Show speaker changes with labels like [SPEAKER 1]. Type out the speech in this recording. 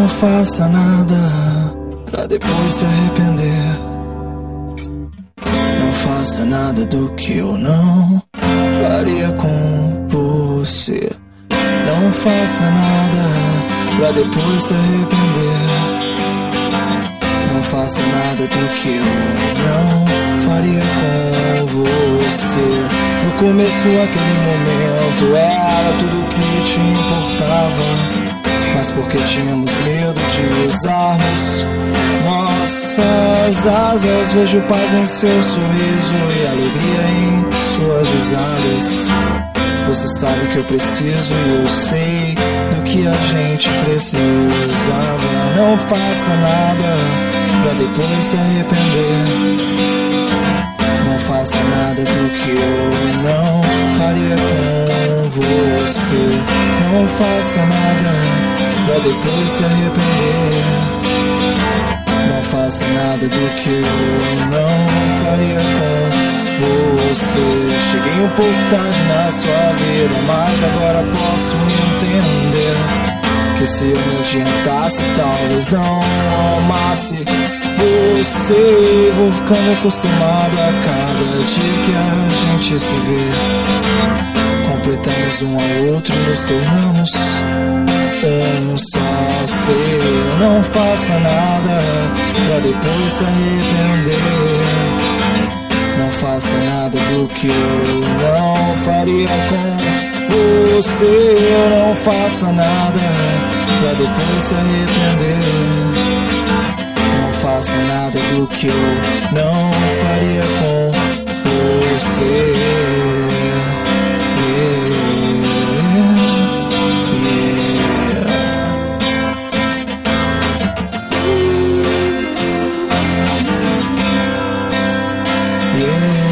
[SPEAKER 1] Não faça nada pra depois se arrepender. Não faça nada do que eu não faria com você. Não faça nada pra depois se arrepender. Não faça nada do que eu não faria com você. No começo, aquele momento era tudo que te importava. Mas porque tínhamos medo de usarmos nossas asas, vejo paz em seu sorriso e alegria em suas risadas. Você sabe que eu preciso e eu sei do que a gente precisava. Não faça nada pra depois se arrepender. Não faça nada do que eu não faria com você. Não faça nada pra depois se arrepender. Não faça nada do que eu não faria com você. Cheguei um pouco tarde na sua vida, mas agora posso entender que se eu me adiantasse, talvez não amasse você. Vou ficando acostumado a cada dia que a gente se vê. Completamos um ao outro e nos tornamos um só ser. Não faça nada pra depois se arrepender. Não faça nada do que eu não faria com você. Não faça nada pra depois se arrepender. Não faça nada do que eu não faria com você. Yeah.